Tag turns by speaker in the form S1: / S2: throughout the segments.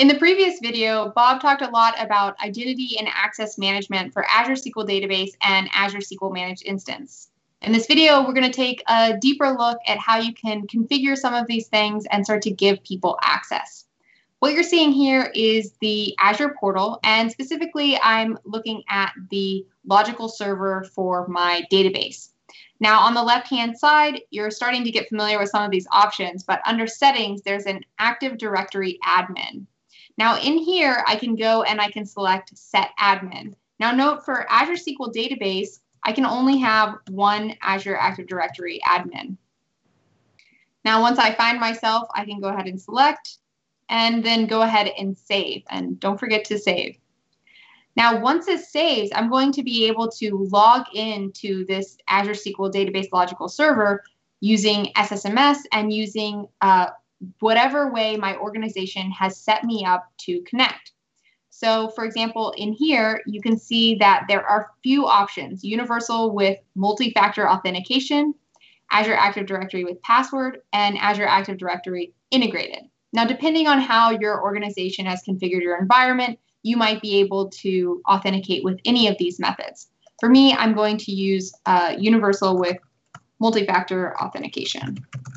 S1: In the previous video, Bob talked a lot about identity and access management for Azure SQL Database and Azure SQL Managed Instance. In this video, we're going to take a deeper look at how you can configure some of these things and start to give people access. What you're seeing here is the Azure portal, and specifically I'm looking at the logical server for my database. Now on the left-hand side, you're starting to get familiar with some of these options, but under settings, there's an Active Directory admin. Now in here, I can go and I can select Set Admin. Now note for Azure SQL Database, I can only have one Azure Active Directory admin. Now once I find myself, I can go ahead and select and then go ahead and save. And don't forget to save. Now once it saves, I'm going to be able to log into this Azure SQL Database Logical Server using SSMS and using whatever way my organization has set me up to connect. So for example, in here, you can see that there are a few options: Universal with multi-factor authentication, Azure Active Directory with password, and Azure Active Directory integrated. Now, depending on how your organization has configured your environment, you might be able to authenticate with any of these methods. For me, I'm going to use Universal with multi-factor authentication.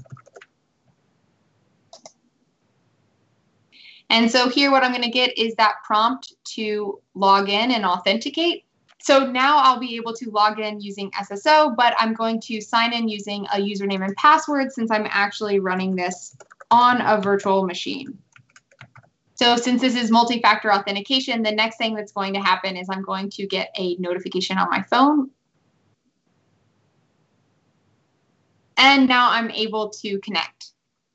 S1: And so here what I'm going to get is that prompt to log in and authenticate. So now I'll be able to log in using SSO, but I'm going to sign in using a username and password since I'm actually running this on a virtual machine. So since this is multi-factor authentication, the next thing that's going to happen is I'm going to get a notification on my phone. And now I'm able to connect.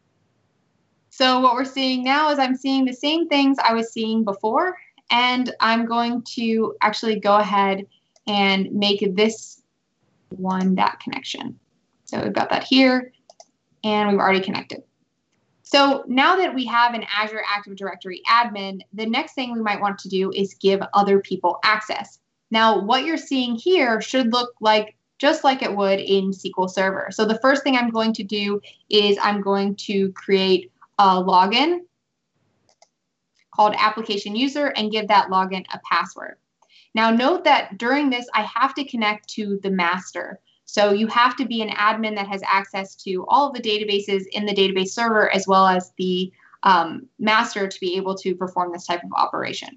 S1: So what we're seeing now is I'm seeing the same things I was seeing before, and I'm going to actually go ahead and make this one that connection. So we've got that here, and we've already connected. So now that we have an Azure Active Directory admin, the next thing we might want to do is give other people access. Now, what you're seeing here should look like just like it would in SQL Server. So the first thing I'm going to do is I'm going to create a login called application user and give that login a password. Now note that during this, I have to connect to the master. So you have to be an admin that has access to all of the databases in the database server as well as the master to be able to perform this type of operation.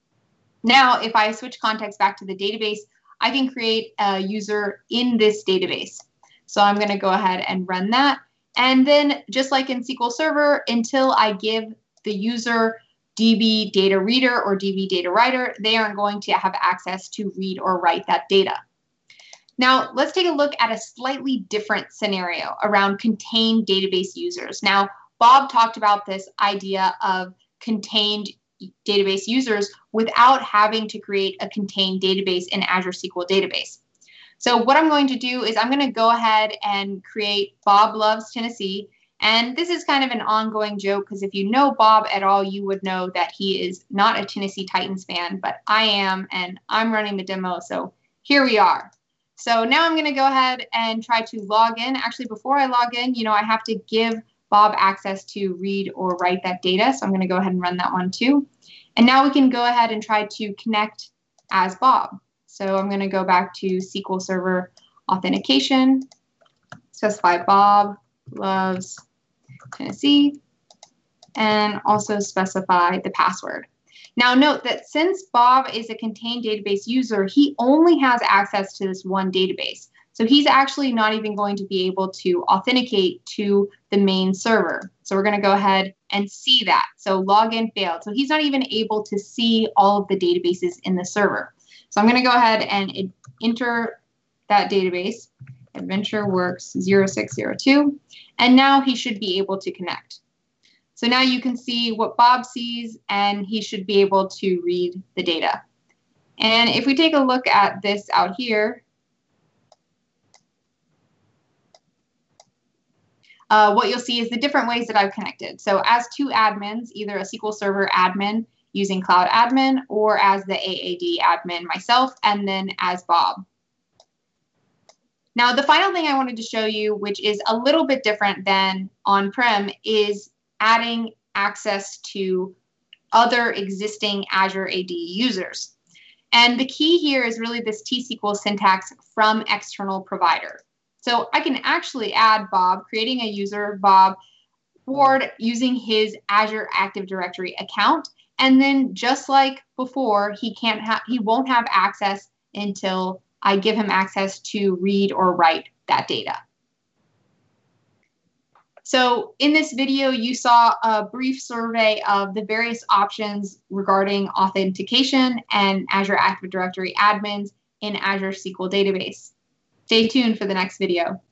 S1: Now, if I switch context back to the database, I can create a user in this database. So I'm going to go ahead and run that. And then just like in SQL Server, until I give the user DB data reader or DB data writer, they aren't going to have access to read or write that data. Now, let's take a look at a slightly different scenario around contained database users. Now, Bob talked about this idea of contained database users without having to create a contained database in Azure SQL Database. So what I'm going to do is I'm going to go ahead and create Bob Loves Tennessee. And this is kind of an ongoing joke because if you know Bob at all, you would know that he is not a Tennessee Titans fan, but I am, and I'm running the demo. So here we are. So now I'm going to go ahead and try to log in. Actually, before I log in, I have to give Bob access to read or write that data. So I'm going to go ahead and run that one too. And now we can go ahead and try to connect as Bob. So I'm going to go back to SQL Server authentication, specify Bob Loves Tennessee, and also specify the password. Now note that since Bob is a contained database user, he only has access to this one database. So he's actually not even going to be able to authenticate to the main server. So we're going to go ahead and see that. So login failed. So he's not even able to see all of the databases in the server. So I'm going to go ahead and enter that database, AdventureWorks 0602, and now he should be able to connect. So now you can see what Bob sees, and he should be able to read the data. And if we take a look at this out here, what you'll see is the different ways that I've connected. So as two admins, either a SQL Server admin using Cloud Admin or as the AAD admin myself, and then as Bob. Now, the final thing I wanted to show you, which is a little bit different than on-prem, is adding access to other existing Azure AD users. And the key here is really this T-SQL syntax from external provider. So I can actually add Bob, creating a user, Bob Ward, using his Azure Active Directory account. And then just like before, he won't have access until I give him access to read or write that data. So in this video, you saw a brief survey of the various options regarding authentication and Azure Active Directory admins in Azure SQL Database. Stay tuned for the next video.